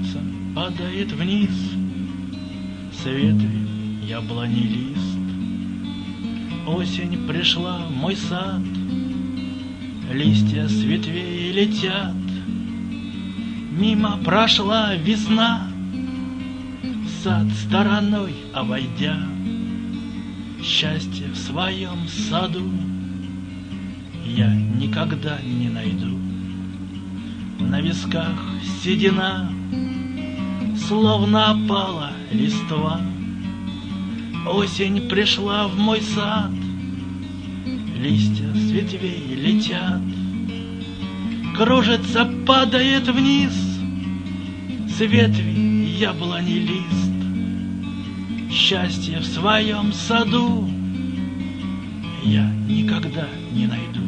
Кружится, падает вниз с ветви яблони лист. Осень пришла в мой сад, листья с ветвей летят. Мимо прошла весна, сад стороной обойдя. Счастье в своем саду я никогда не найду. На висках седина, словно опала листва. Осень пришла в мой сад, листья с ветвей летят. Кружится, падает вниз с ветви яблони лист. Счастье в своем саду я никогда не найду.